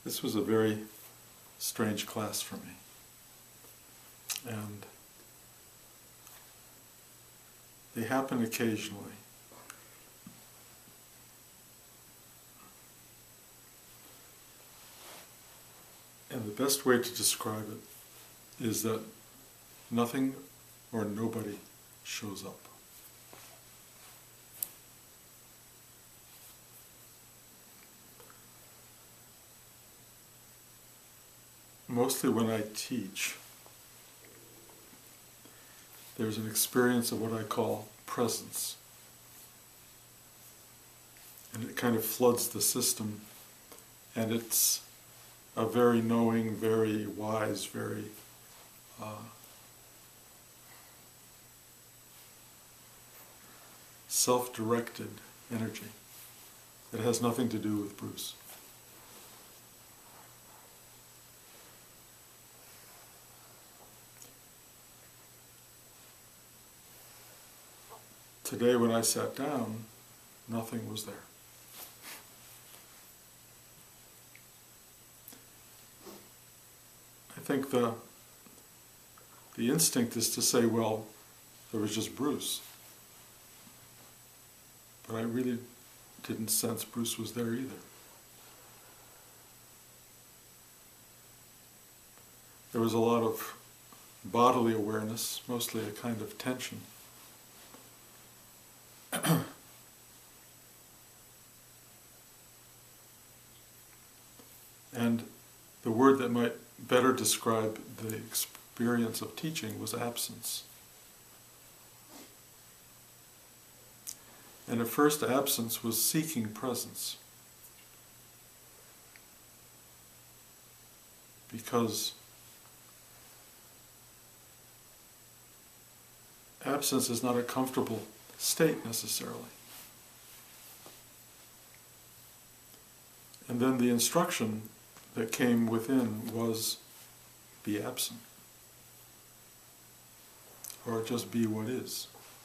This was a very strange class for me. And they happen occasionally. And the best way to describe it is that nothing or nobody shows up. Mostly when I teach, there's an experience of what I call presence. And it kind of floods the system, and it's a very knowing, very wise, very self-directed energy that has nothing to do with Bruce. Today when I sat down, nothing was there. I think the instinct is to say, well, there was just Bruce. But I really didn't sense Bruce was there either. There was a lot of bodily awareness, mostly a kind of tension. And the word that might better describe the experience of teaching was absence. And at first, absence was seeking presence. Because absence is not a comfortable state necessarily. And then the instruction that came within was be absent, or just be what is.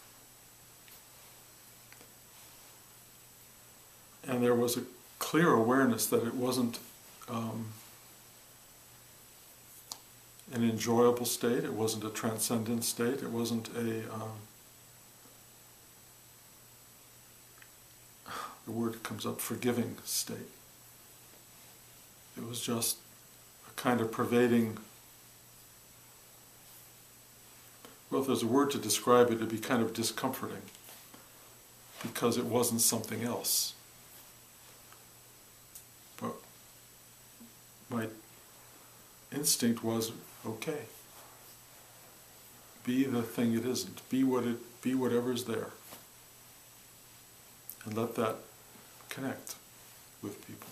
And there was a clear awareness that it wasn't an enjoyable state, it wasn't a transcendent state, it wasn't a the word comes up, forgiving state. It was just a kind of pervading, well, if there's a word to describe it, it'd be kind of discomforting, because it wasn't something else. But my instinct was, okay, be the thing it isn't, be whatever's there, and let that connect with people.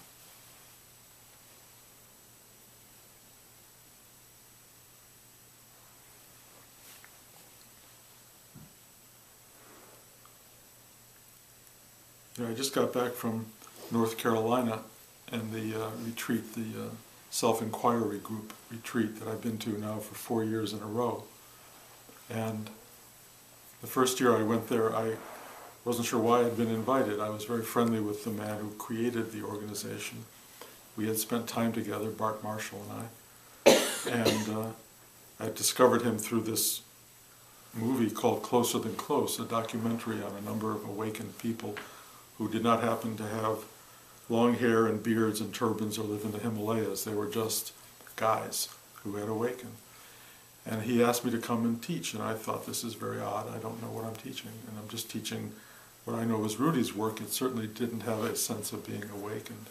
You know, I just got back from North Carolina and the retreat, the self-inquiry group retreat that I've been to now for 4 years in a row. And the first year I went there, I wasn't sure why I'd been invited. I was very friendly with the man who created the organization. We had spent time together, Bart Marshall and I, and I discovered him through this movie called Closer Than Close, a documentary on a number of awakened people who did not happen to have long hair and beards and turbans or live in the Himalayas. They were just guys who had awakened. And he asked me to come and teach, and I thought, this is very odd. I don't know what I'm teaching, and I'm just teaching what I know was Rudy's work. It certainly didn't have a sense of being awakened.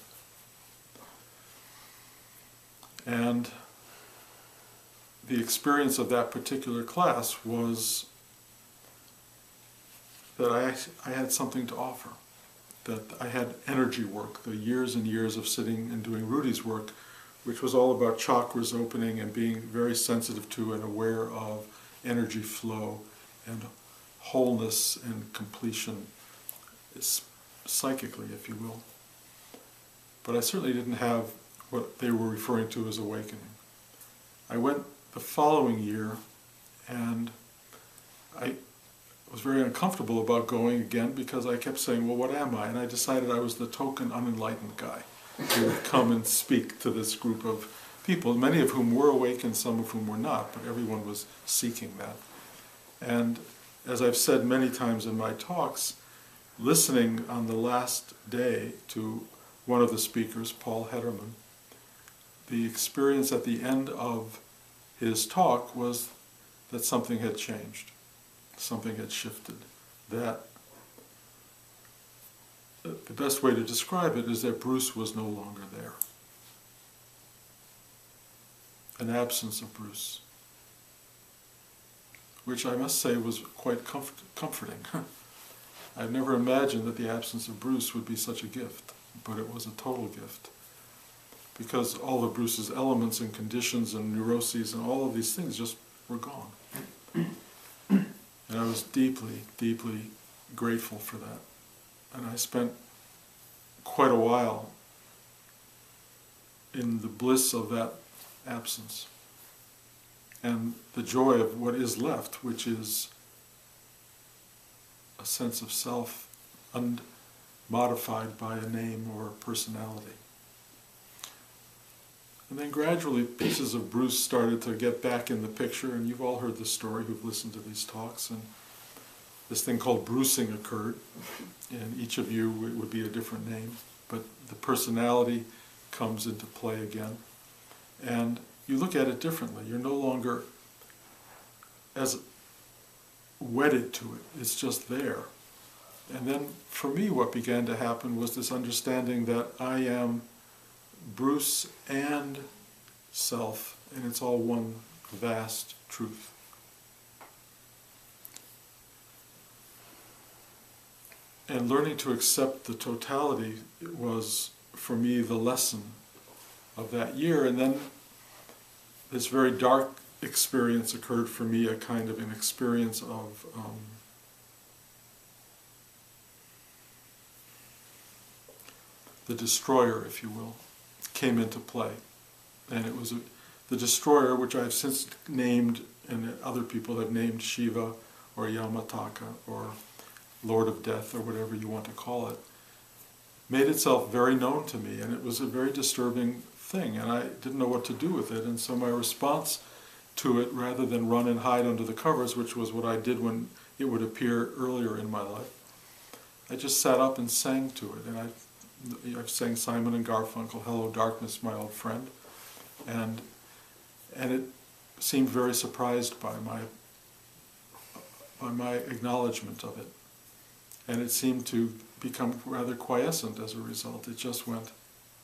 And the experience of that particular class was that I had something to offer, that I had energy work, the years and years of sitting and doing Rudy's work, which was all about chakras opening and being very sensitive to and aware of energy flow and wholeness and completion, psychically, if you will. But I certainly didn't have what they were referring to as awakening. I went the following year, and I was very uncomfortable about going again because I kept saying, well, what am I? And I decided I was the token unenlightened guy. he would come and speak to this group of people, many of whom were awake and some of whom were not, but everyone was seeking that. And as I've said many times in my talks, listening on the last day to one of the speakers, Paul Hederman, the experience at the end of his talk was that something had changed, something had shifted, that the best way to describe it is that Bruce was no longer there. An absence of Bruce, which I must say was quite comforting. I've never imagined that the absence of Bruce would be such a gift, but it was a total gift. Because all of Bruce's elements and conditions and neuroses and all of these things just were gone. And I was deeply, deeply grateful for that. And I spent quite a while in the bliss of that absence and the joy of what is left, which is a sense of self unmodified by a name or a personality. And then gradually pieces of Bruce started to get back in the picture, and you've all heard the story who've listened to these talks, and this thing called brucing occurred, and each of you it would be a different name, but the personality comes into play again, and you look at it differently. You're no longer as wedded to it, it's just there. And then for me what began to happen was this understanding that I am Bruce and self, and it's all one vast truth. And learning to accept the totality was, for me, the lesson of that year. And then this very dark experience occurred for me, a kind of an experience of the destroyer, if you will, came into play. And it was the destroyer, which I've since named, and other people have named Shiva or Yamataka or Lord of Death or whatever you want to call it, made itself very known to me, and it was a very disturbing thing, and I didn't know what to do with it. And so my response to it, rather than run and hide under the covers, which was what I did when it would appear earlier in my life, I just sat up and sang to it. And I've sang Simon and Garfunkel, Hello Darkness, My Old Friend, and it seemed very surprised by my acknowledgement of it. And it seemed to become rather quiescent as a result. It just went,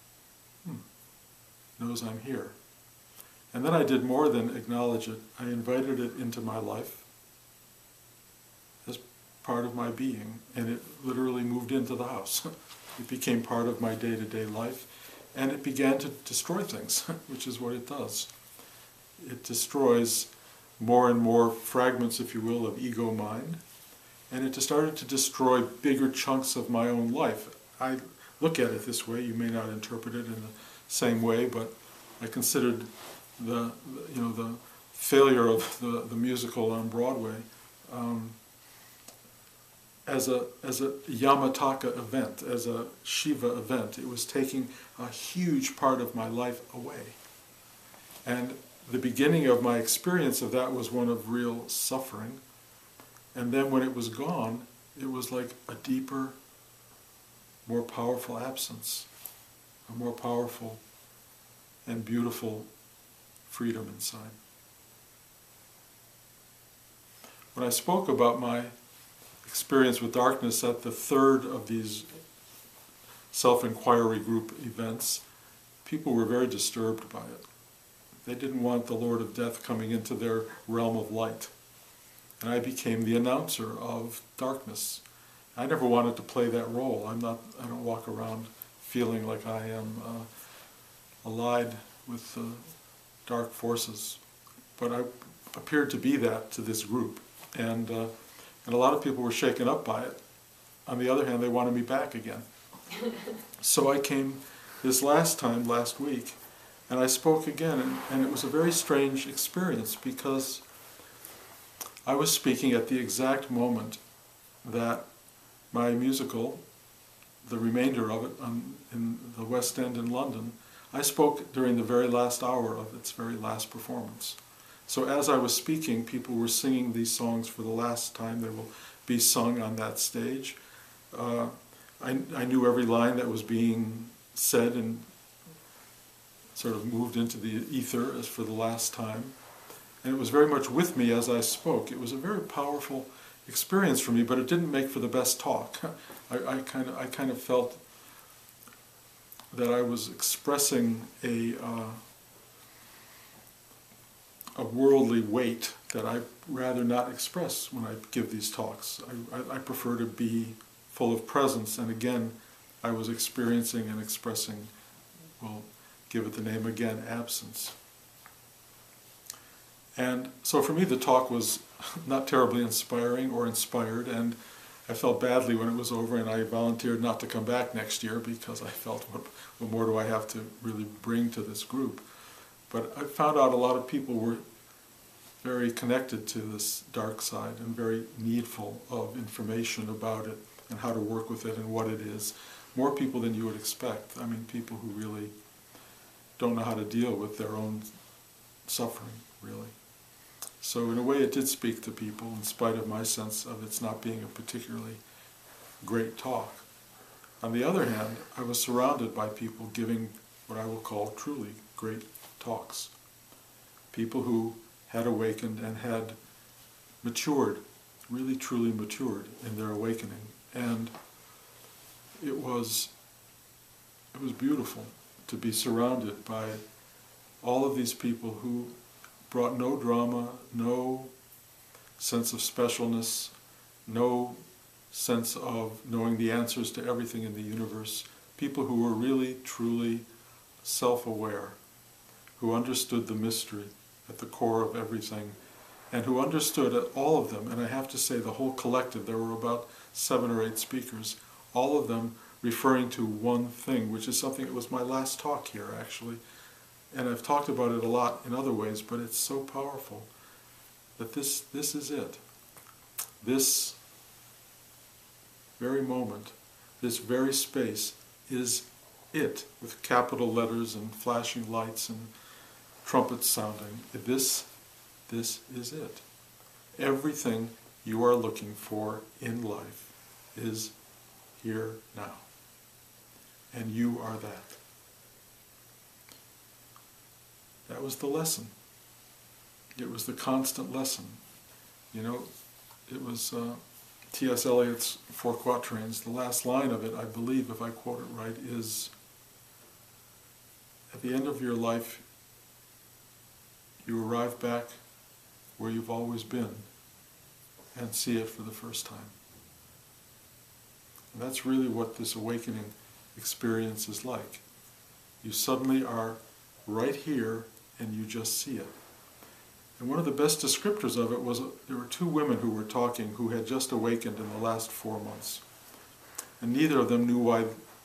knows I'm here. And then I did more than acknowledge it. I invited it into my life as part of my being, and it literally moved into the house. It became part of my day-to-day life, and it began to destroy things, which is what it does. It destroys more and more fragments, if you will, of ego mind, and it started to destroy bigger chunks of my own life. I look at it this way. You may not interpret it in the same way, but I considered the failure of the musical on Broadway as a Yamataka event, as a Shiva event. It was taking a huge part of my life away. And the beginning of my experience of that was one of real suffering. And then when it was gone, it was like a deeper, more powerful absence, a more powerful and beautiful freedom inside. When I spoke about my experience with darkness at the third of these self-inquiry group events, people were very disturbed by it. They didn't want the Lord of Death coming into their realm of light. And I became the announcer of darkness. I never wanted to play that role. I don't walk around feeling like I am allied with dark forces. But I appeared to be that to this group. And a lot of people were shaken up by it. On the other hand, they wanted me back again. So I came this last week, and I spoke again, and it was a very strange experience because I was speaking at the exact moment that my musical, the remainder of it in the West End in London, I spoke during the very last hour of its very last performance. So as I was speaking, people were singing these songs for the last time they will be sung on that stage. I knew every line that was being said and sort of moved into the ether as for the last time. And it was very much with me as I spoke. It was a very powerful experience for me, but it didn't make for the best talk. I kind of felt that I was expressing a worldly weight that I rather not express when I give these talks. I prefer to be full of presence, and again, I was experiencing and expressing, well, give it the name again, absence. And so for me the talk was not terribly inspiring or inspired, and I felt badly when it was over, and I volunteered not to come back next year because I felt, what more do I have to really bring to this group? But I found out a lot of people were very connected to this dark side and very needful of information about it and how to work with it and what it is. More people than you would expect. I mean, people who really don't know how to deal with their own suffering, really. So in a way it did speak to people, in spite of my sense of its not being a particularly great talk. On the other hand, I was surrounded by people giving what I will call truly great talks. People who had awakened and had matured, really truly matured in their awakening. And it was beautiful to be surrounded by all of these people who brought no drama, no sense of specialness, no sense of knowing the answers to everything in the universe. People who were really, truly self-aware, who understood the mystery at the core of everything, and who understood, all of them, and I have to say the whole collective, there were about 7 or 8 speakers, all of them referring to one thing, which is something that was my last talk here, actually. And I've talked about it a lot in other ways, but it's so powerful that this is it. This very moment, this very space is it, with capital letters and flashing lights and trumpets sounding. This is it. Everything you are looking for in life is here now. And you are that. That was the lesson. It was the constant lesson. You know, it was T.S. Eliot's Four Quatrains. The last line of it, I believe, if I quote it right, is, at the end of your life, you arrive back where you've always been and see it for the first time. And that's really what this awakening experience is like. You suddenly are right here and you just see it. And one of the best descriptors of it was, there were 2 women who were talking who had just awakened in the last 4 months. And neither of them knew why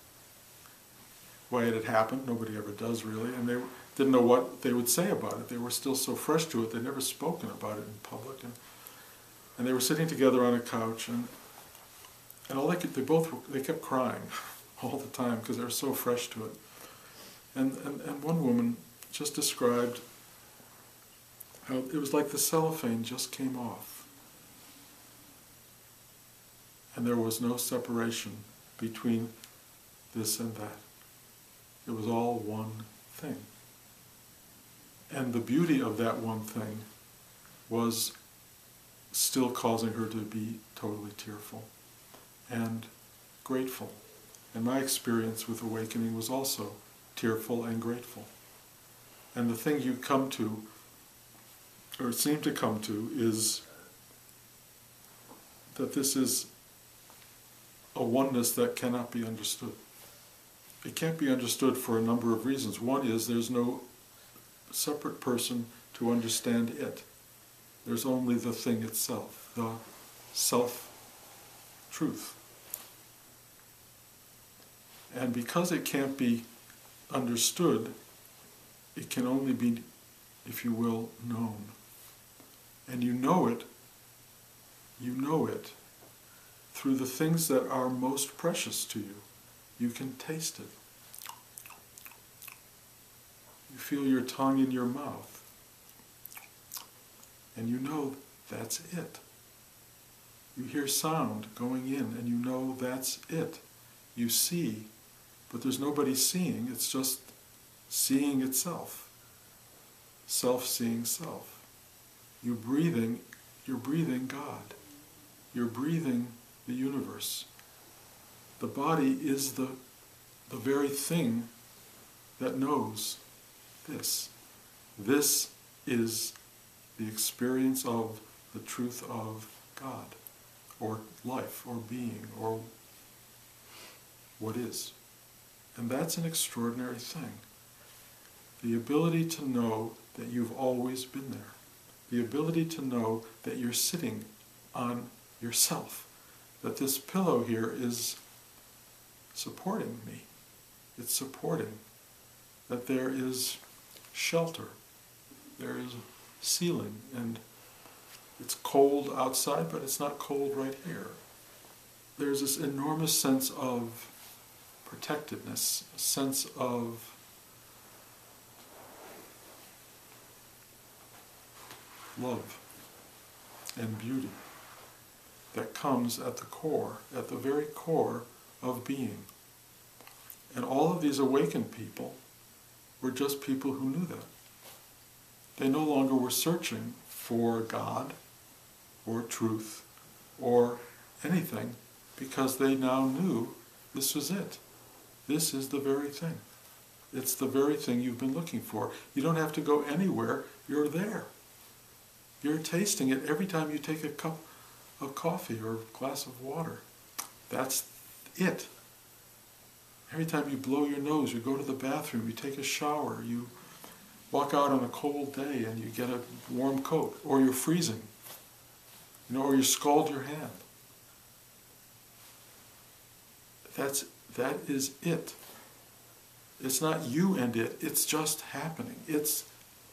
it had happened. Nobody ever does, really. And they didn't know what they would say about it. They were still so fresh to it, they'd never spoken about it in public. And they were sitting together on a couch, and all they kept crying all the time because they were so fresh to it. And one woman just described how it was like the cellophane just came off. And there was no separation between this and that. It was all one thing. And the beauty of that one thing was still causing her to be totally tearful and grateful. And my experience with awakening was also tearful and grateful. And the thing you come to, or seem to come to, is that this is a oneness that cannot be understood. It can't be understood for a number of reasons. One is there's no separate person to understand it. There's only the thing itself, the self-truth. And because it can't be understood, it can only be, if you will, known. And you know it through the things that are most precious to you. You can taste it. You feel your tongue in your mouth. And you know that's it. You hear sound going in and you know that's it. You see, but there's nobody seeing, it's just seeing itself. Self-seeing self. You're breathing God. You're breathing the universe. The body is the very thing that knows this. This is the experience of the truth of God, or life, or being, or what is. And that's an extraordinary thing. The ability to know that you've always been there. The ability to know that you're sitting on yourself. That this pillow here is supporting me. It's supporting. That there is shelter. There is ceiling. And it's cold outside, but it's not cold right here. There's this enormous sense of protectedness, a sense of love and beauty that comes at the core, at the very core of being. And all of these awakened people were just people who knew that. They no longer were searching for God or truth or anything, because they now knew this was it. This is the very thing. It's the very thing you've been looking for. You don't have to go anywhere, you're there. You're tasting it every time you take a cup of coffee or a glass of water. That's it. Every time you blow your nose, you go to the bathroom, you take a shower, you walk out on a cold day and you get a warm coat, or you're freezing, or you scald your hand. That is it. It's not you and it, it's just happening. It's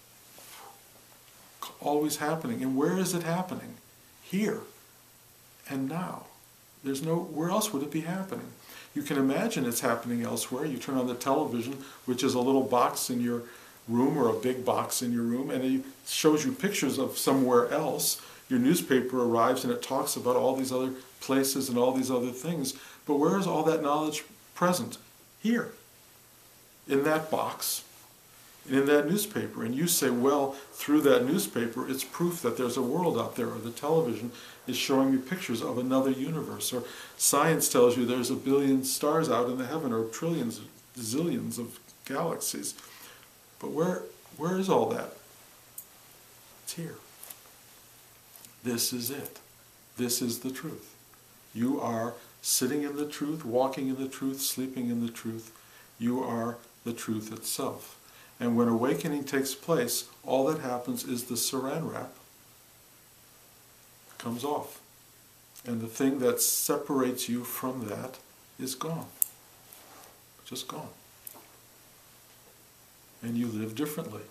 always happening. And where is it happening? Here and now. There's no, where else would it be happening? You can imagine it's happening elsewhere. You turn on the television, which is a little box in your room or a big box in your room, and it shows you pictures of somewhere else. Your newspaper arrives and it talks about all these other places and all these other things. But where is all that knowledge present? Here, in that box, and in that newspaper. And you say, well, through that newspaper, it's proof that there's a world out there, or the television is showing me pictures of another universe, or science tells you there's a billion stars out in the heaven, or trillions, zillions of galaxies. But where is all that? It's here. This is it. This is the truth. You are sitting in the truth, walking in the truth, sleeping in the truth. You are the truth itself. And when awakening takes place, all that happens is the saran wrap comes off. And the thing that separates you from that is gone. Just gone. And you live differently.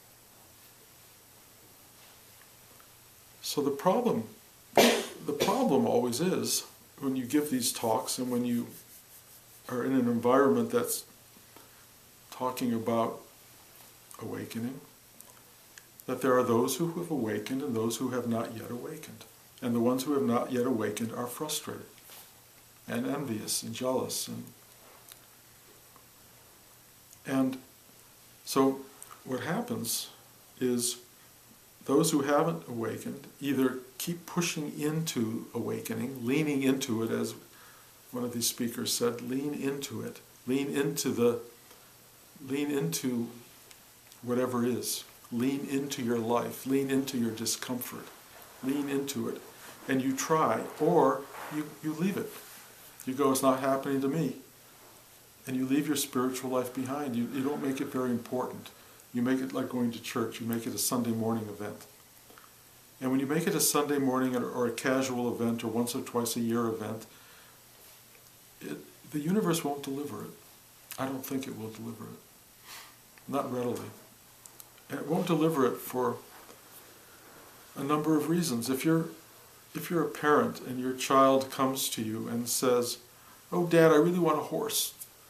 So the problem always is, when you give these talks and when you are in an environment that's talking about awakening, that there are those who have awakened and those who have not yet awakened. And the ones who have not yet awakened are frustrated and envious and jealous. And so what happens is those who haven't awakened either keep pushing into awakening, leaning into it, as one of these speakers said, lean into it, lean into whatever is, lean into your life, lean into your discomfort, lean into it, and you try, or you leave it. You go, it's not happening to me, and you leave your spiritual life behind. You don't make it very important. You make it like going to church. You make it a Sunday morning event. And when you make it a Sunday morning or a casual event or once or twice a year event, the universe won't deliver it. I don't think it will deliver it. Not readily. And it won't deliver it for a number of reasons. If you're a parent and your child comes to you and says, "Oh, Dad, I really want a horse.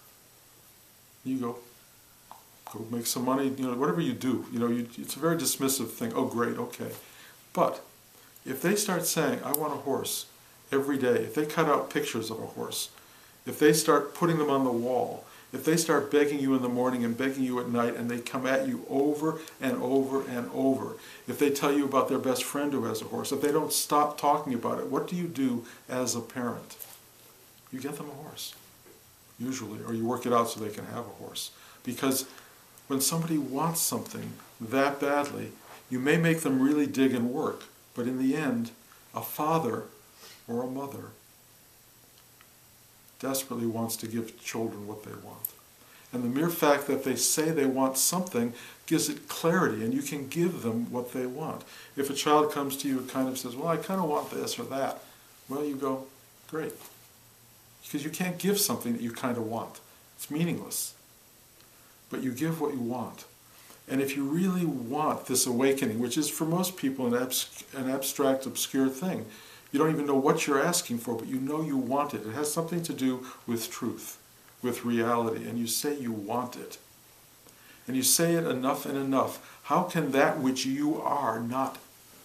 You go make some money, whatever you do, it's a very dismissive thing. Oh, great, okay. But if they start saying, I want a horse every day, if they cut out pictures of a horse, if they start putting them on the wall, if they start begging you in the morning and begging you at night, and they come at you over and over and over, if they tell you about their best friend who has a horse, if they don't stop talking about it, what do you do as a parent? You get them a horse, usually, or you work it out so they can have a horse. Because when somebody wants something that badly, you may make them really dig and work, but in the end, a father or a mother desperately wants to give children what they want. And the mere fact that they say they want something gives it clarity, and you can give them what they want. If a child comes to you and kind of says, well, I kind of want this or that, well, you go, great. Because you can't give something that you kind of want. It's meaningless. But you give what you want. And if you really want this awakening, which is for most people an abstract, obscure thing, you don't even know what you're asking for, but you know you want it. It has something to do with truth, with reality, and you say you want it. And you say it enough and enough. How can that which you are not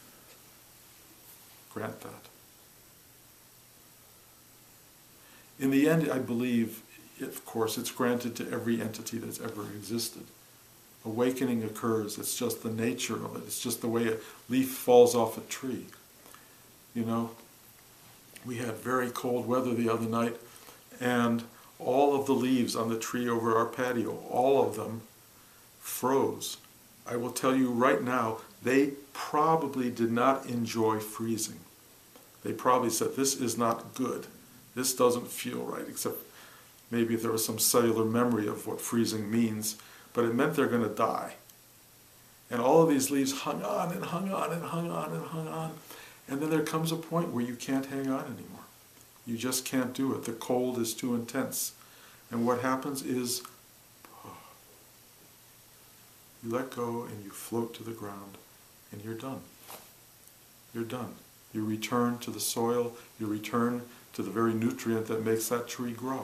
grant that? In the end, I believe, of course, it's granted to every entity that's ever existed. Awakening occurs. It's just the nature of it. It's just the way a leaf falls off a tree. We had very cold weather the other night, and all of the leaves on the tree over our patio, all of them froze. I will tell you right now, they probably did not enjoy freezing. They probably said, this is not good. This doesn't feel right, except maybe if there was some cellular memory of what freezing means, but it meant they're going to die. And all of these leaves hung on and hung on and hung on and hung on. And then there comes a point where you can't hang on anymore. You just can't do it. The cold is too intense. And what happens is, you let go and you float to the ground, and you're done. You're done. You return to the soil, you return to the very nutrient that makes that tree grow.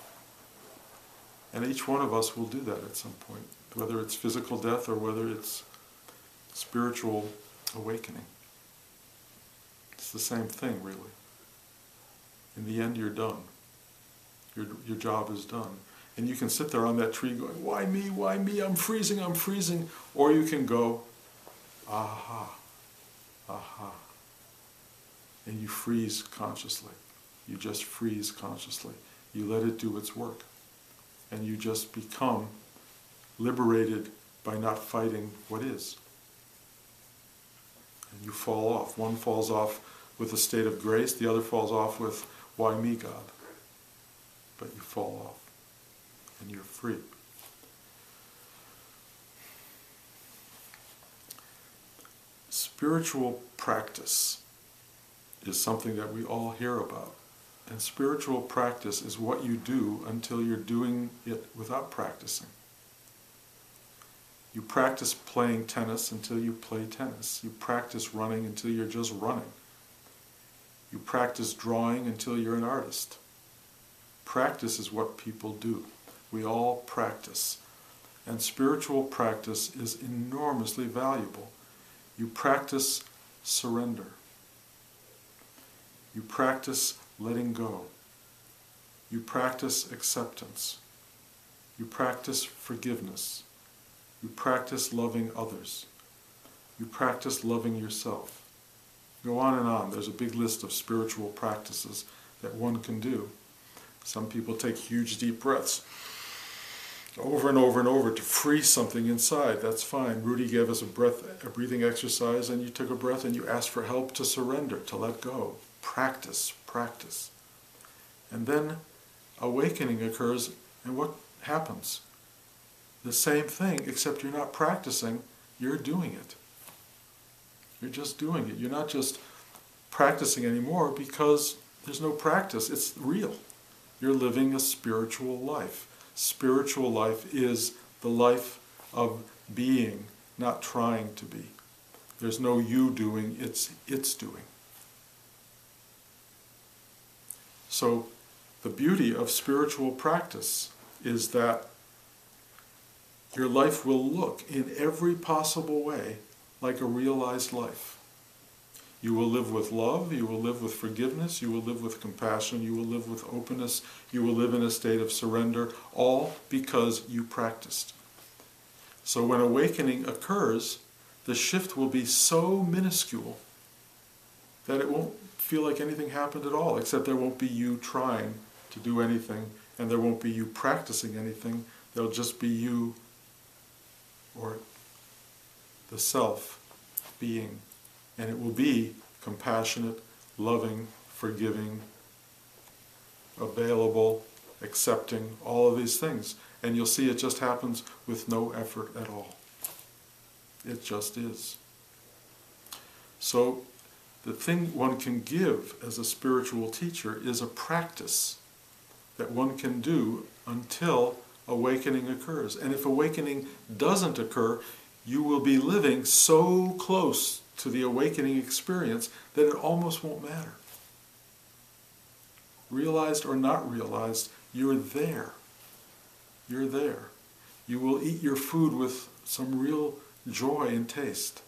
And each one of us will do that at some point, whether it's physical death or whether it's spiritual awakening. It's the same thing, really. In the end, you're done. Your job is done. And you can sit there on that tree going, why me, why me, I'm freezing, I'm freezing. Or you can go, aha, aha. And you freeze consciously. You just freeze consciously. You let it do its work. And you just become liberated by not fighting what is. And you fall off. One falls off with a state of grace, the other falls off with, why me, God? But you fall off, and you're free. Spiritual practice is something that we all hear about. And spiritual practice is what you do until you're doing it without practicing. You practice playing tennis until you play tennis. You practice running until you're just running. You practice drawing until you're an artist. Practice is what people do. We all practice. And spiritual practice is enormously valuable. You practice surrender. You practice letting go. You practice acceptance. You practice forgiveness. You practice loving others. You practice loving yourself. Go on and on. There's a big list of spiritual practices that one can do. Some people take huge deep breaths over and over and over to free something inside. That's fine. Rudy gave us a breathing exercise, and you took a breath and you asked for help to surrender, to let go. Practice, practice. And then awakening occurs, and what happens? The same thing, except you're not practicing, you're doing it. You're just doing it. You're not just practicing anymore because there's no practice. It's real. You're living a spiritual life. Spiritual life is the life of being, not trying to be. There's no you doing, it's doing. So the beauty of spiritual practice is that your life will look in every possible way like a realized life. You will live with love, you will live with forgiveness, you will live with compassion, you will live with openness, you will live in a state of surrender, all because you practiced. So when awakening occurs, the shift will be so minuscule that it won't feel like anything happened at all, except there won't be you trying to do anything, and there won't be you practicing anything. There'll just be you, or the self, being. And it will be compassionate, loving, forgiving, available, accepting, all of these things. And you'll see it just happens with no effort at all. It just is. So the thing one can give as a spiritual teacher is a practice that one can do until awakening occurs. And if awakening doesn't occur, you will be living so close to the awakening experience that it almost won't matter. Realized or not realized, you're there. You're there. You will eat your food with some real joy and taste.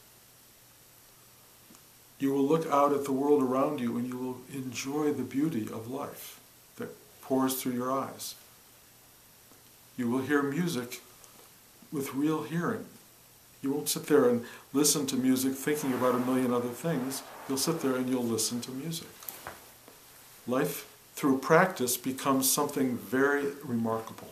You will look out at the world around you and you will enjoy the beauty of life that pours through your eyes. You will hear music with real hearing. You won't sit there and listen to music thinking about a million other things. You'll sit there and you'll listen to music. Life through practice becomes something very remarkable.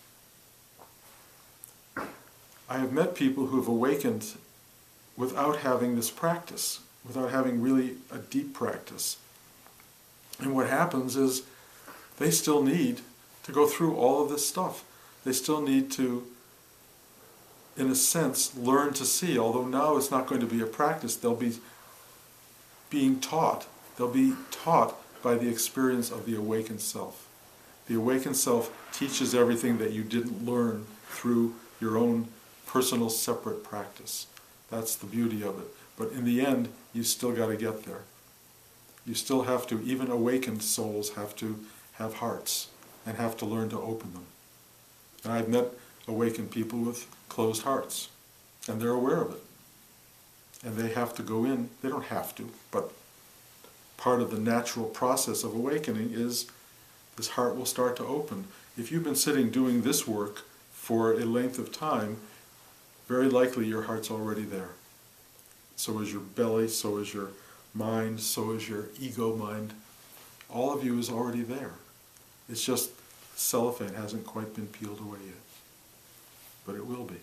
I have met people who have awakened without having this practice, without having really a deep practice. And what happens is they still need to go through all of this stuff. They still need to, in a sense, learn to see, although now it's not going to be a practice. They'll be being taught. They'll be taught by the experience of the awakened self. The awakened self teaches everything that you didn't learn through your own personal separate practice. That's the beauty of it. But in the end, you still got to get there. You still have to, even awakened souls have to have hearts and have to learn to open them. And I've met awakened people with closed hearts, and they're aware of it. And they have to go in, they don't have to, but part of the natural process of awakening is this heart will start to open. If you've been sitting doing this work for a length of time, very likely your heart's already there. So is your belly, so is your mind, so is your ego mind. All of you is already there. It's just cellophane hasn't quite been peeled away yet. But it will be.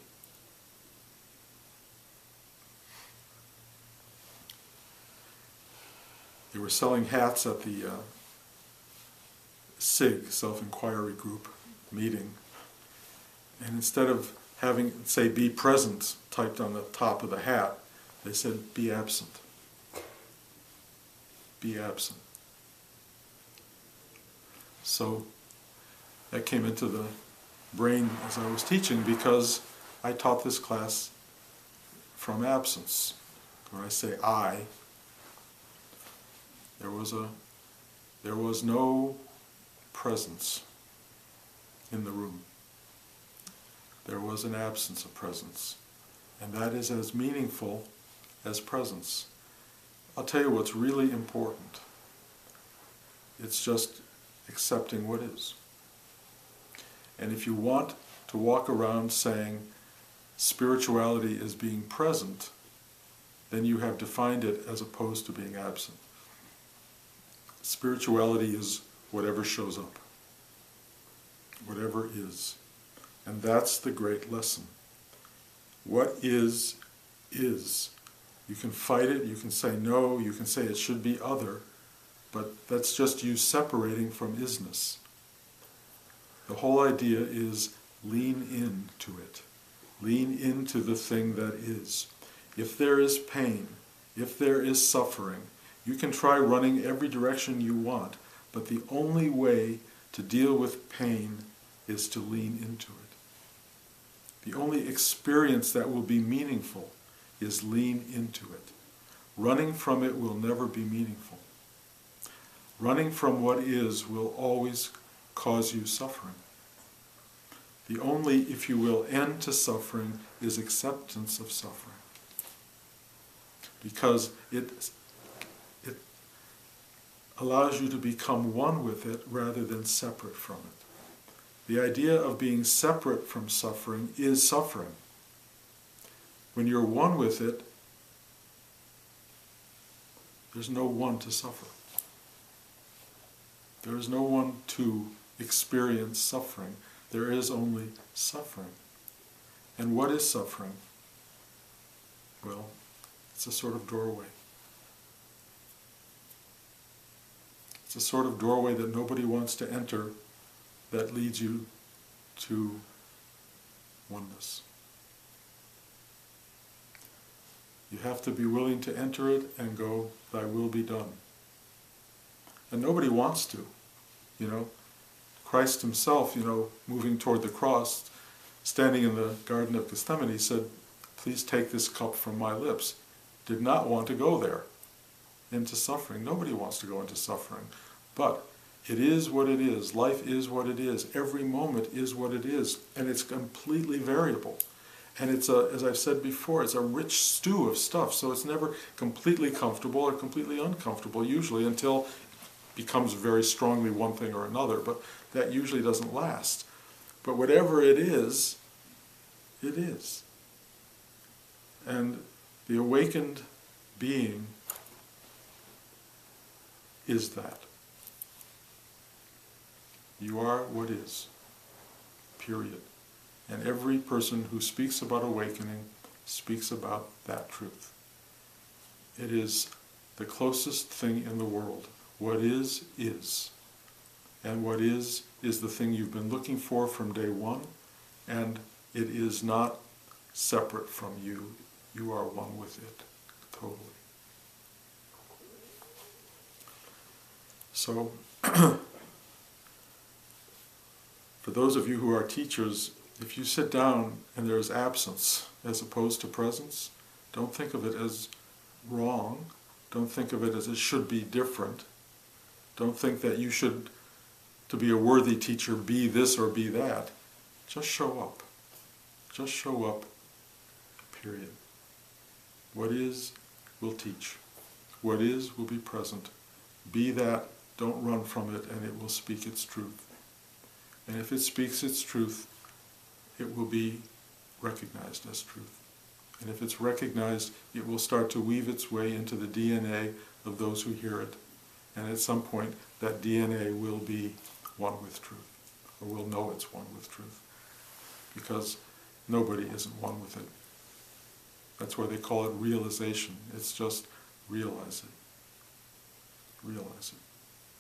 They were selling hats at the SIG, Self-Inquiry Group, meeting. And instead of having, say, be present typed on the top of the hat, they said, be absent. Be absent. So that came into the brain as I was teaching, because I taught this class from absence. When I say I, there was no presence in the room. There was an absence of presence. And that is as meaningful as presence. I'll tell you what's really important. It's just accepting what is. And if you want to walk around saying spirituality is being present, then you have defined it as opposed to being absent. Spirituality is whatever shows up. Whatever is. And that's the great lesson. What is, is. You can fight it, you can say no, you can say it should be other, but that's just you separating from isness. The whole idea is lean into it. Lean into the thing that is. If there is pain, if there is suffering, you can try running every direction you want, but the only way to deal with pain is to lean into it. The only experience that will be meaningful is lean into it. Running from it will never be meaningful. Running from what is will always cause you suffering. The only, if you will, end to suffering is acceptance of suffering. Because it allows you to become one with it rather than separate from it. The idea of being separate from suffering is suffering. When you're one with it, there's no one to suffer. There is no one to experience suffering. There is only suffering. And what is suffering? Well, it's a sort of doorway. It's a sort of doorway that nobody wants to enter that leads you to oneness. You have to be willing to enter it and go, thy will be done. And nobody wants to, you know. Christ himself, you know, moving toward the cross, standing in the Garden of Gethsemane, said, please take this cup from my lips. Did not want to go there, into suffering. Nobody wants to go into suffering. But it is what it is. Life is what it is. Every moment is what it is. And it's completely variable. And it's as I've said before, it's a rich stew of stuff. So it's never completely comfortable or completely uncomfortable, usually, until it becomes very strongly one thing or another. But that usually doesn't last. But whatever it is, it is. And the awakened being is that. You are what is, period. And every person who speaks about awakening speaks about that truth. It is the closest thing in the world. What is. And what is the thing you've been looking for from day one, and it is not separate from you. You are one with it, totally. So, for those of you who are teachers, if you sit down and there's absence as opposed to presence, don't think of it as wrong. Don't think of it as it should be different. Don't think that you should, to be a worthy teacher, be this or be that. Just show up. Just show up, period. What is, will teach. What is, will be present. Be that, don't run from it, and it will speak its truth. And if it speaks its truth, it will be recognized as truth. And if it's recognized, it will start to weave its way into the DNA of those who hear it. And at some point, that DNA will be one with truth, or will know it's one with truth. Because nobody isn't one with it. That's why they call it realization. It's just realize it. Realize it.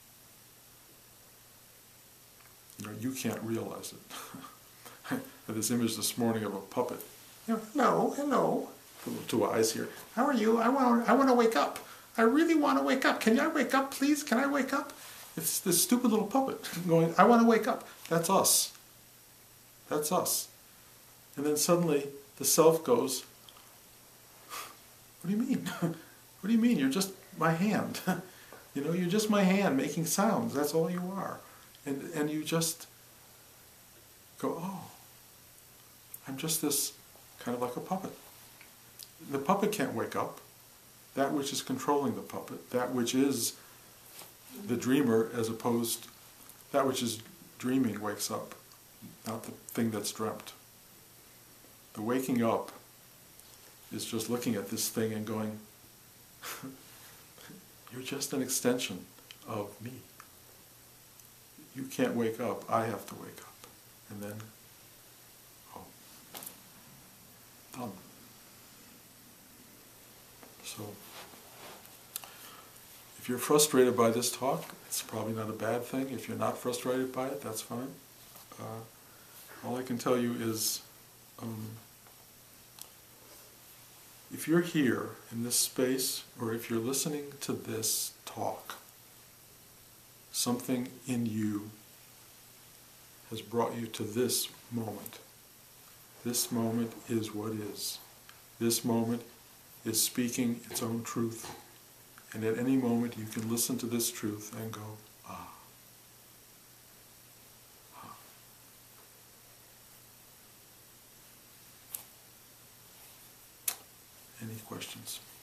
You know, you can't realize it. I had this image this morning of a puppet. You know, hello. Little two eyes here. How are you? I want to wake up. I really want to wake up. Can I wake up, please? Can I wake up? It's this stupid little puppet going, I want to wake up. That's us. That's us. And then suddenly the self goes, what do you mean? What do you mean? You're just my hand. You know, you're just my hand making sounds. That's all you are. And you just go, oh, I'm just this kind of like a puppet. The puppet can't wake up. That which is controlling the puppet, that which is the dreamer, as opposed, that which is dreaming wakes up, not the thing that's dreamt. The waking up is just looking at this thing and going, you're just an extension of me. You can't wake up, I have to wake up. And then, oh, done. So, if you're frustrated by this talk, it's probably not a bad thing. If you're not frustrated by it, that's fine. All I can tell you is, if you're here in this space, or if you're listening to this talk, something in you has brought you to this moment. This moment is what is. This moment is speaking its own truth. And at any moment you can listen to this truth and go, ah. Ah. any questions.